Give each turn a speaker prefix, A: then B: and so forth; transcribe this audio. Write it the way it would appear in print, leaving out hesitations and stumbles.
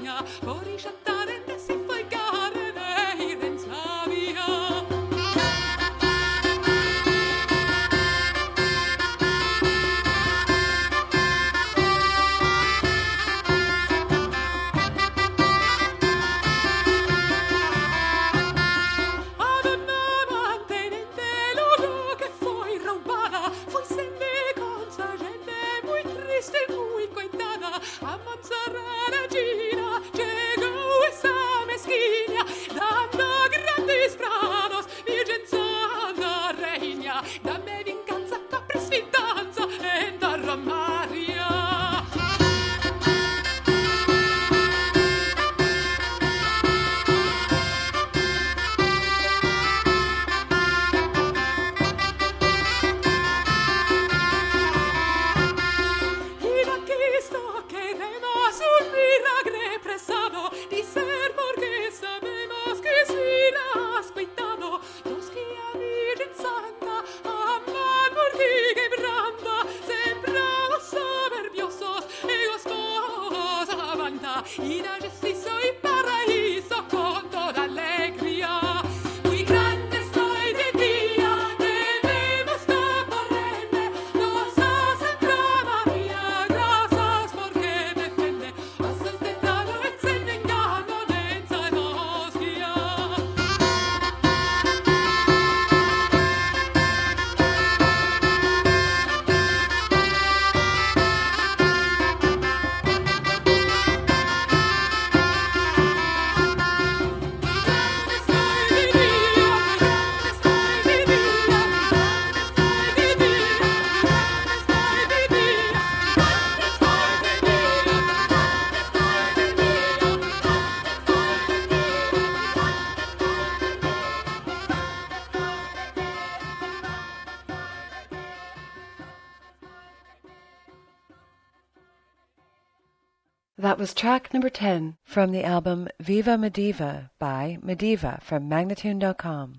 A: regna, può risciattare e si folgare lei renza via. Muy coitada, a Montserrat Regina, llegó esa mezquina, dando grandes prados, virgenzada reina, dame vinganza, capris fidanza, en terra Maria. Y da justicia y paraíso con toda alegría. Muy grande estoy de día, debemos taparrene. Nos hace María, gracias porque defiende. Haces de talo et sen engano, densa nos guía.
B: That was track number 10 from the album Viva Mediva by Mediva from Magnatune.com.